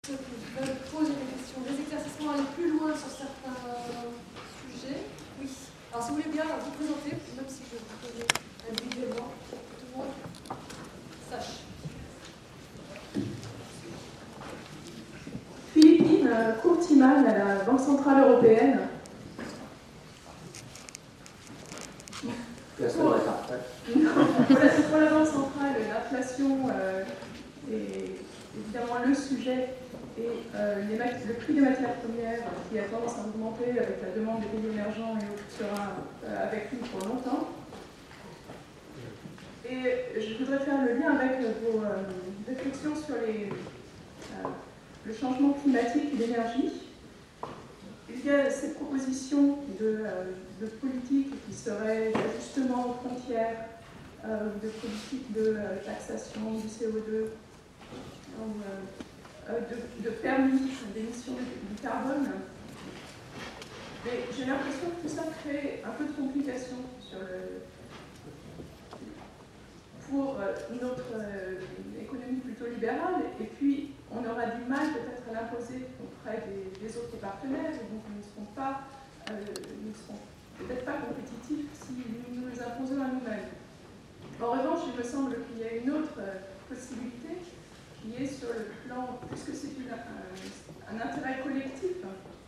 Ceux qui veulent poser des questions, des éclaircissements, aller plus loin sur certains sujets. Oui. Alors, si vous voulez bien vous présenter, même si je vous connais individuellement, pour que tout le monde sache. Philippine Courtiman à la Banque Centrale Européenne. Pour la Banque Centrale, l'inflation est évidemment le sujet et le prix des matières premières qui a tendance à augmenter avec la demande des pays émergents et sera avec nous pour longtemps. Et je voudrais faire le lien avec vos réflexions sur le changement climatique et l'énergie. Il y a cette proposition de politique qui serait d'ajustement aux frontières, de politique de taxation du CO2, de permis d'émission du carbone. Mais j'ai l'impression que tout ça crée un peu de complications pour notre économie plutôt libérale, et puis on aura du mal peut-être à l'imposer auprès des autres partenaires, et donc nous ne serons peut-être pas compétitifs si nous nous imposons à nous-mêmes. En revanche, il me semble qu'il y a une autre possibilité qui est sur le plan, puisque c'est un intérêt collectif,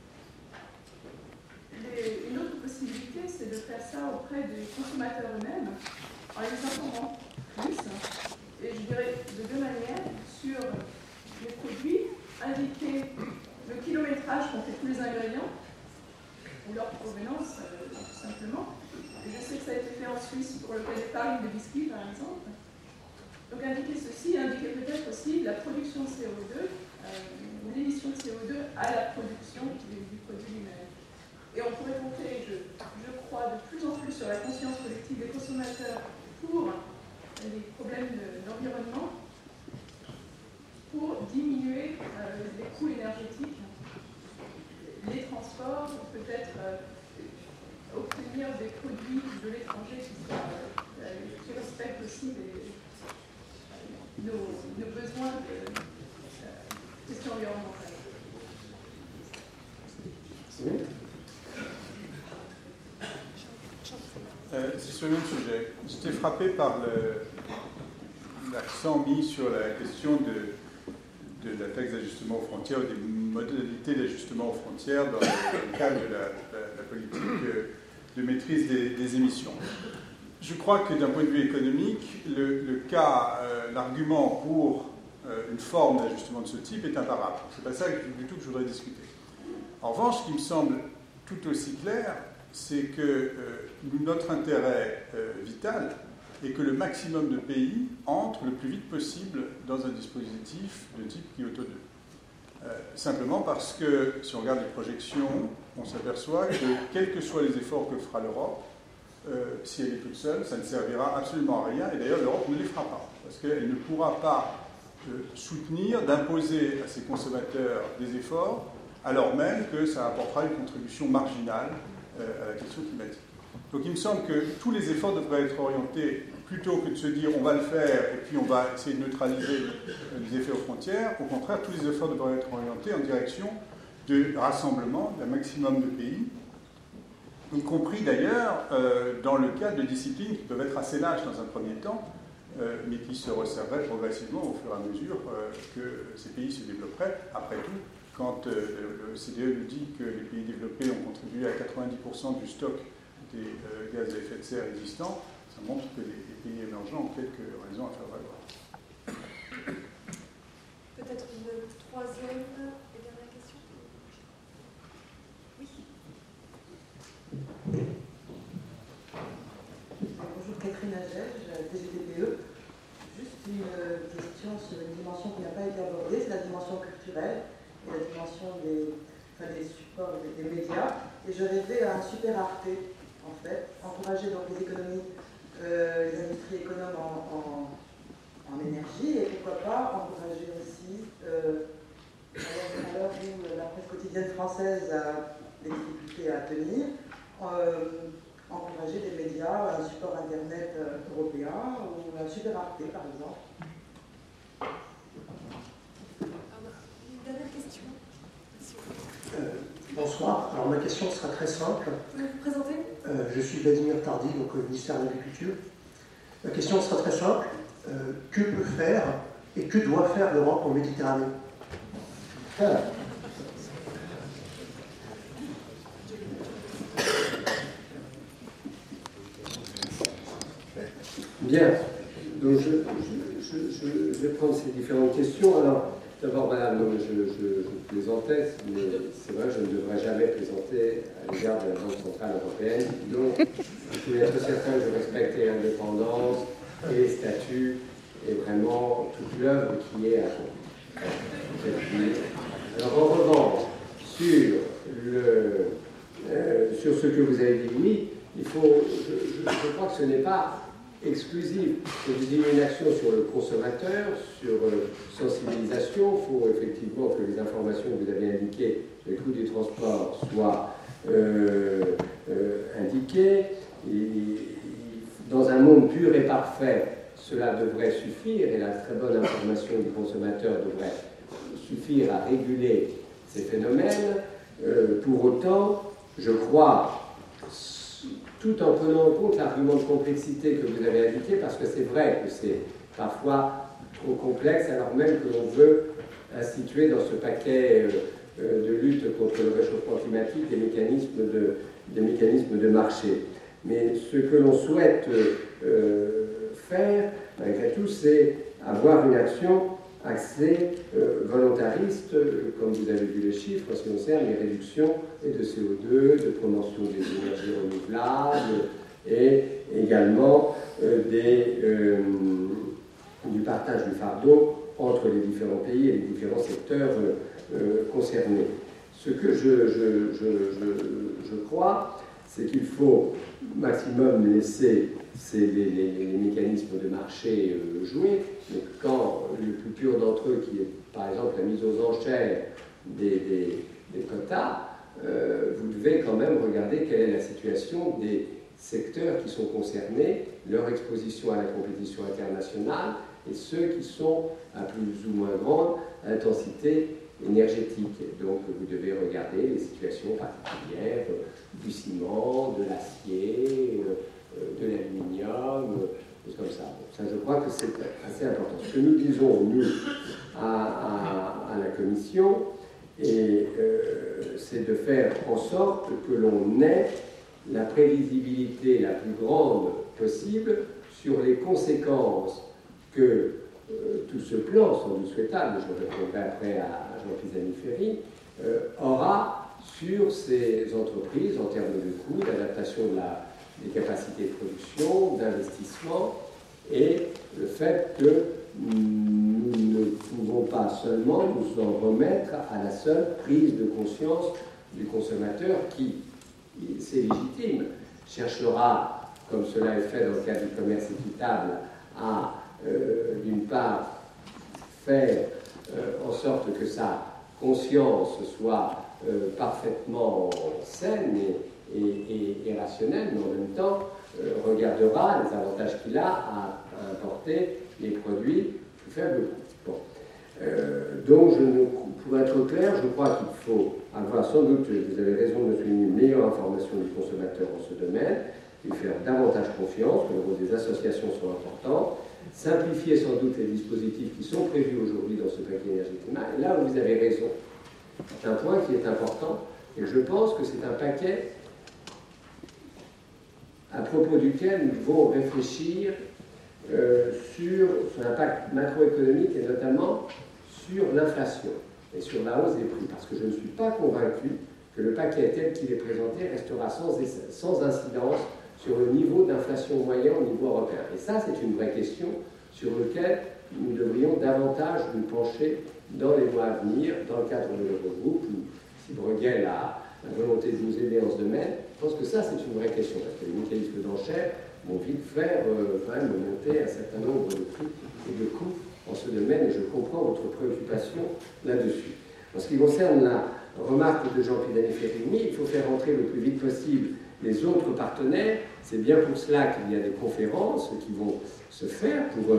une autre possibilité, c'est de faire ça auprès des consommateurs eux-mêmes, en les informant plus, et je dirais de deux manières, sur les produits, indiquer le kilométrage qu'ont fait tous les ingrédients, ou leur provenance, tout simplement. Et je sais que ça a été fait en Suisse pour le cas des farines de biscuits, par exemple. Donc indiquer ceci, indiquer peut-être aussi la production de CO2, ou l'émission de CO2 à la production du produit lui-même. Et on pourrait compter, je crois, de plus en plus sur la conscience collective des consommateurs pour les problèmes d'environnement, pour diminuer les coûts énergétiques, les transports, peut-être obtenir des produits de l'étranger qui respectent aussi nos besoins de question environnementale. C'est sur le même sujet. J'étais frappé par l'accent mis sur la question de la taxe d'ajustement aux frontières, ou des modalités d'ajustement aux frontières dans le cadre de la politique de maîtrise des émissions. Je crois que d'un point de vue économique, l'argument pour une forme d'ajustement de ce type est imparable. Ce n'est pas ça du tout que je voudrais discuter. En revanche, ce qui me semble tout aussi clair, c'est que notre intérêt vital est que le maximum de pays entrent le plus vite possible dans un dispositif de type Kyoto 2. Simplement parce que, si on regarde les projections, on s'aperçoit que, quels que soient les efforts que fera l'Europe, si elle est toute seule, ça ne servira absolument à rien, et d'ailleurs l'Europe ne les fera pas, parce qu'elle ne pourra pas soutenir, d'imposer à ses consommateurs des efforts, alors même que ça apportera une contribution marginale à la question climatique. Donc il me semble que tous les efforts devraient être orientés, plutôt que de se dire on va le faire et puis on va essayer de neutraliser les effets aux frontières, au contraire, tous les efforts devraient être orientés en direction de rassemblement d'un maximum de pays, y compris d'ailleurs dans le cadre de disciplines qui peuvent être assez lâches dans un premier temps, mais qui se resserreraient progressivement au fur et à mesure que ces pays se développeraient. Après tout, quand le CDE nous dit que les pays développés ont contribué à 90% du stock des gaz à effet de serre existants, ça montre que les pays émergents ont quelques raisons à faire valoir. Peut-être une troisième et dernière question. Oui. Bonjour, Catherine Agege, DGTPE. Juste une question sur une dimension qui n'a pas été abordée, c'est la dimension culturelle et la dimension des supports des médias. Et je rêvais à un super Arte, en fait, encourager donc les économies, les industries économes en énergie, et pourquoi pas encourager aussi, à l'heure où la presse quotidienne française a des difficultés à tenir, encourager des médias, un support internet européen ou un super Arte par exemple. Une dernière Bonsoir. Alors ma question sera très simple. Vous vous présentez? Je suis Vladimir Tardy, donc au ministère de l'Agriculture. Ma question sera très simple. Que peut faire et que doit faire l'Europe en Méditerranée? Bien. Donc je vais prendre ces différentes questions. Alors, d'abord, madame, je plaisantais, mais c'est vrai, je ne devrais jamais plaisanter à l'égard de la Banque Centrale Européenne. Donc, vous pouvez être certain que je respecte l'indépendance et les statuts et vraiment toute l'œuvre qui est à fond. Alors, en revanche, sur ce que vous avez dit, oui, il faut, je crois que ce n'est pas exclusif. Je désigne une action sur le consommateur, sur sensibilisation. Il faut effectivement que les informations que vous avez indiquées sur les coûts du transport soient indiquées. Dans un monde pur et parfait, cela devrait suffire, et la très bonne information du consommateur devrait suffire à réguler ces phénomènes. Pour autant, je crois, tout en prenant en compte l'argument de complexité que vous avez indiqué, parce que c'est vrai que c'est parfois trop complexe, alors même que l'on veut instituer dans ce paquet de lutte contre le réchauffement climatique des mécanismes de marché. Mais ce que l'on souhaite faire, malgré tout, c'est avoir une action axée volontariste, comme vous avez vu les chiffres, en ce qui concerne les réductions de CO2, de promotion des énergies renouvelables et également du partage du fardeau entre les différents pays et les différents secteurs concernés. Ce que je crois, c'est qu'il faut au maximum laisser les mécanismes de marché jouer, mais quand le plus pur d'entre eux, qui est par exemple la mise aux enchères des quotas, vous devez quand même regarder quelle est la situation des secteurs qui sont concernés, leur exposition à la compétition internationale et ceux qui sont à plus ou moins grande intensité énergétique. Donc vous devez regarder les situations particulières du ciment, de l'acier, de l'aluminium, choses comme ça. Ça, je crois que c'est assez important. Ce que nous disons, nous, à la Commission, c'est de faire en sorte que l'on ait la prévisibilité la plus grande possible sur les conséquences que tout ce plan, sans doute souhaitable, je répondrai après à Jean Pisani-Ferry, aura sur ces entreprises en termes de coûts, d'adaptation des capacités de production, d'investissement, et le fait que nous ne pouvons pas seulement nous en remettre à la seule prise de conscience du consommateur qui, c'est légitime, cherchera, comme cela est fait dans le cadre du commerce équitable, à, d'une part, faire en sorte que sa conscience soit parfaitement saine et rationnelle, mais en même temps regardera les avantages qu'il a à importer les produits plus faible coût. Bon. Donc, pour être clair, je crois qu'il faut avoir, sans doute, vous avez raison de souligner, une meilleure information du consommateur en ce domaine, lui faire davantage confiance, que le rôle des associations soit important, simplifier sans doute les dispositifs qui sont prévus aujourd'hui dans ce paquet énergie-climat. Et là où vous avez raison, c'est un point qui est important, et je pense que c'est un paquet à propos duquel nous devons réfléchir sur son impact macroéconomique et notamment sur l'inflation et sur la hausse des prix, parce que je ne suis pas convaincu que le paquet tel qu'il est présenté restera sans incidence sur le niveau d'inflation moyen au niveau européen. Et ça, c'est une vraie question sur laquelle nous devrions davantage nous pencher dans les mois à venir, dans le cadre de l'Eurogroupe, où si Bruegel a la volonté de nous aider en ce domaine. Je pense que ça, c'est une vraie question, parce que les mécanismes d'enchères vont vite faire quand même monter un certain nombre de prix et de coûts en ce domaine, et je comprends votre préoccupation là-dessus. En ce qui concerne la remarque de Jean Pisani-Ferry, il faut faire entrer le plus vite possible les autres partenaires. C'est bien pour cela qu'il y a des conférences qui vont se faire pour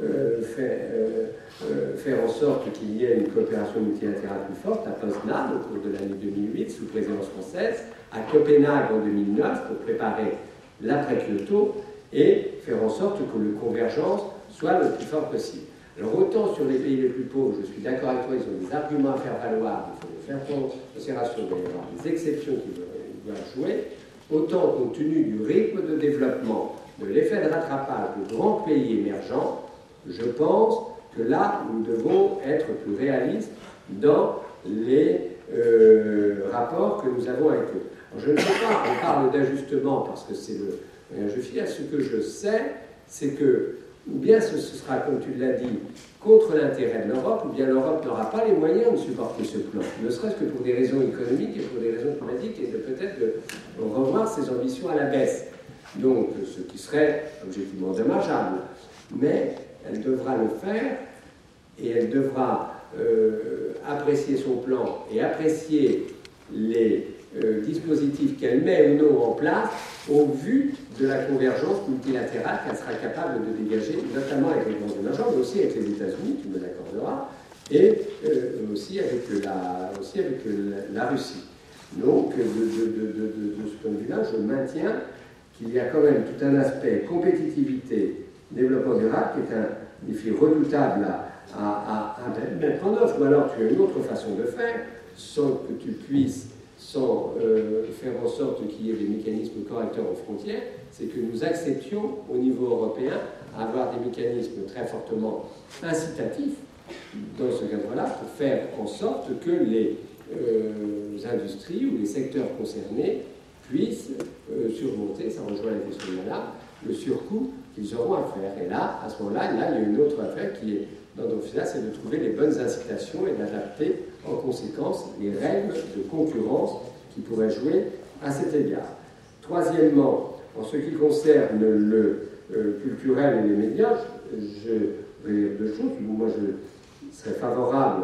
faire en sorte qu'il y ait une coopération multilatérale plus forte à Poznan au cours de l'année 2008 sous présidence française, à Copenhague en 2009 pour préparer l'après-Kyoto et faire en sorte que la convergence soit le plus fort possible. Alors autant sur les pays les plus pauvres, je suis d'accord avec toi, ils ont des arguments à faire valoir, il faut faire considération, il va y avoir des exceptions qui doivent jouer, autant compte tenu du rythme de développement, de l'effet de rattrapage de grands pays émergents, je pense que là, nous devons être plus réalistes dans les rapports que nous avons avec eux. Alors, je ne sais pas, on parle d'ajustement parce que c'est le... Je finis à ce que je sais, c'est que, ou bien ce sera, comme tu l'as dit, contre l'intérêt de l'Europe, ou bien l'Europe n'aura pas les moyens de supporter ce plan, ne serait-ce que pour des raisons économiques et pour des raisons climatiques, et de peut-être de revoir ses ambitions à la baisse. Donc, ce qui serait objectivement dommageable. Mais elle devra le faire, et elle devra apprécier son plan et apprécier les dispositifs qu'elle met ou non en place au vu de la convergence multilatérale qu'elle sera capable de dégager, notamment avec les grands émergents, mais aussi avec les États-Unis, tu me l'accorderas, et aussi avec la Russie. Donc, de ce point de vue-là, je maintiens qu'il y a quand même tout un aspect compétitivité, développement durable, qui est un défi redoutable à mettre en œuvre. Ou alors, tu as une autre façon de faire, sans que tu puisses faire en sorte qu'il y ait des mécanismes correcteurs aux frontières, c'est que nous acceptions au niveau européen avoir des mécanismes très fortement incitatifs dans ce cadre-là pour faire en sorte que les industries ou les secteurs concernés puissent surmonter, ça rejoint la question de Madame, le surcoût qu'ils auront à faire. Et là, à ce moment-là, il y a une autre affaire qui est dans nos finances, c'est de trouver les bonnes incitations et d'adapter en conséquence les règles de concurrence qui pourraient jouer à cet égard. Troisièmement, en ce qui concerne le culturel et les médias, je vais dire deux choses. Moi, je serais favorable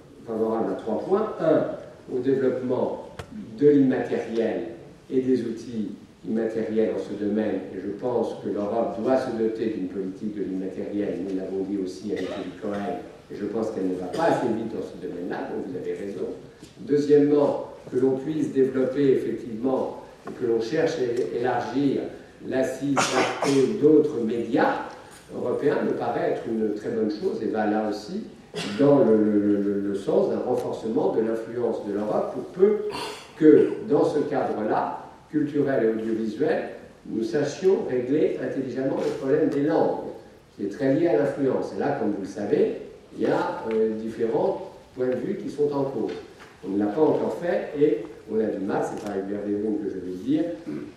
à 3 points. 1, au développement de l'immatériel et des outils immatériels dans ce domaine, et je pense que l'Europe doit se doter d'une politique de l'immatériel, nous l'avons dit aussi avec Elie Cohen, et je pense qu'elle ne va pas assez vite dans ce domaine-là, donc vous avez raison. Deuxièmement, que l'on puisse développer effectivement, et que l'on cherche à élargir l'assise d'autres médias européens me paraît être une très bonne chose, et va là aussi dans le sens d'un renforcement de l'influence de l'Europe, pour peu que dans ce cadre-là, culturel et audiovisuel, nous sachions régler intelligemment le problème des langues, qui est très lié à l'influence. Et là, comme vous le savez, il y a différents points de vue qui sont en cause. On ne l'a pas encore fait et on a du mal, c'est par Hubert Véron que je vais le dire,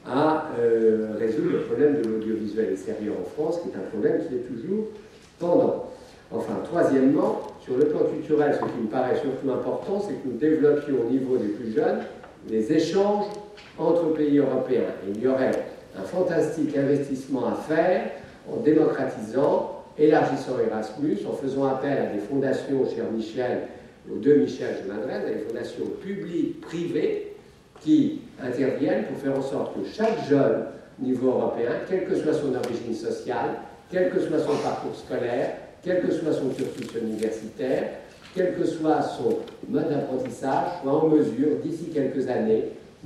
à résoudre le problème de l'audiovisuel extérieur en France, qui est un problème qui est toujours pendant. Enfin, troisièmement, sur le plan culturel, ce qui me paraît surtout important, c'est que nous développions au niveau des plus jeunes des échanges entre pays européens. Et il y aurait un fantastique investissement à faire en démocratisant, élargissant Erasmus, en faisant appel à des fondations, cher Michel, aux 2 Michel, je m'adresse, à des fondations publiques, privées, qui interviennent pour faire en sorte que chaque jeune, au niveau européen, quelle que soit son origine sociale, quel que soit son parcours scolaire, quel que soit son cursus universitaire, quel que soit son mode d'apprentissage, soit en mesure, d'ici quelques années,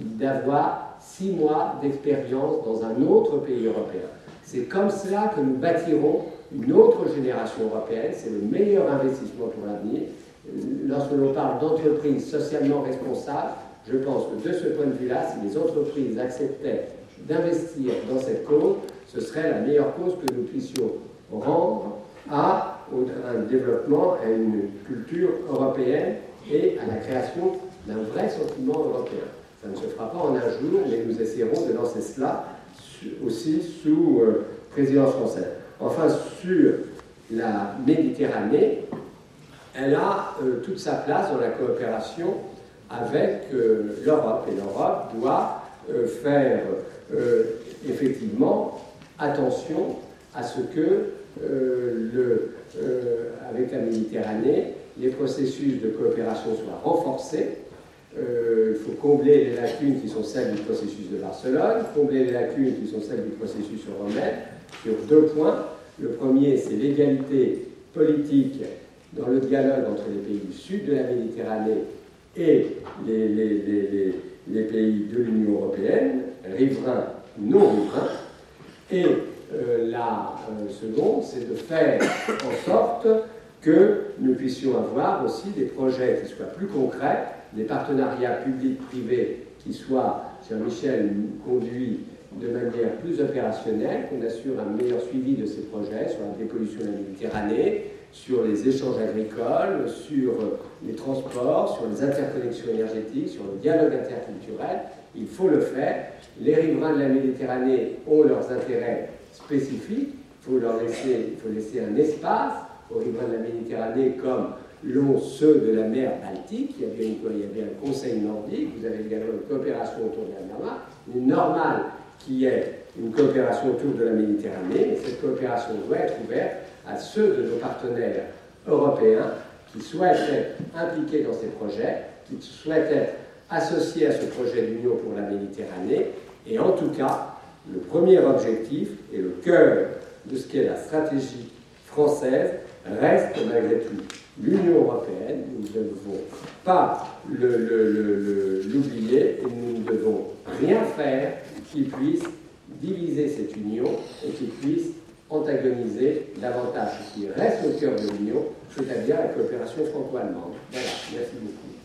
d'avoir 6 mois d'expérience dans un autre pays européen. C'est comme cela que nous bâtirons une autre génération européenne, c'est le meilleur investissement pour l'avenir. Lorsque l'on parle d'entreprises socialement responsables, je pense que de ce point de vue-là, si les entreprises acceptaient d'investir dans cette cause, ce serait la meilleure cause que nous puissions rendre à un développement, à une culture européenne et à la création d'un vrai sentiment européen. Ça ne se fera pas en un jour, mais nous essaierons de lancer cela aussi sous présidence française. Enfin, sur la Méditerranée, elle a toute sa place dans la coopération avec l'Europe. Et l'Europe doit faire effectivement attention à ce que avec la Méditerranée, les processus de coopération soient renforcés, il faut combler les lacunes qui sont celles du processus de Barcelone, combler les lacunes qui sont celles du processus romain, sur 2 points. Le premier, c'est l'égalité politique dans le dialogue entre les pays du sud de la Méditerranée et les pays de l'Union européenne, riverains ou non riverains. Et la seconde, c'est de faire en sorte que nous puissions avoir aussi des projets qui soient plus concrets, des partenariats publics-privés qui soient, Jean-Michel, conduits de manière plus opérationnelle, qu'on assure un meilleur suivi de ces projets sur la dépollution de la Méditerranée, sur les échanges agricoles, sur les transports, sur les interconnexions énergétiques, sur le dialogue interculturel. Il faut le faire. Les riverains de la Méditerranée ont leurs intérêts spécifiques. Il faut laisser un espace aux riverains de la Méditerranée comme l'ont ceux de la mer Baltique. Il y avait un conseil nordique, vous avez également une coopération autour de la mer Noire. Il est normal qu'il y ait une coopération autour de la Méditerranée, mais cette coopération doit être ouverte à ceux de nos partenaires européens qui souhaitent être impliqués dans ces projets, qui souhaitent être associés à ce projet d'union pour la Méditerranée. Et en tout cas, le premier objectif et le cœur de ce qu'est la stratégie française reste malgré tout l'Union européenne. Nous ne devons pas l'oublier et nous ne devons rien faire qui puisse diviser cette union et qui puisse antagoniser davantage ce qui reste au cœur de l'Union, c'est-à-dire la coopération franco-allemande. Voilà, merci beaucoup.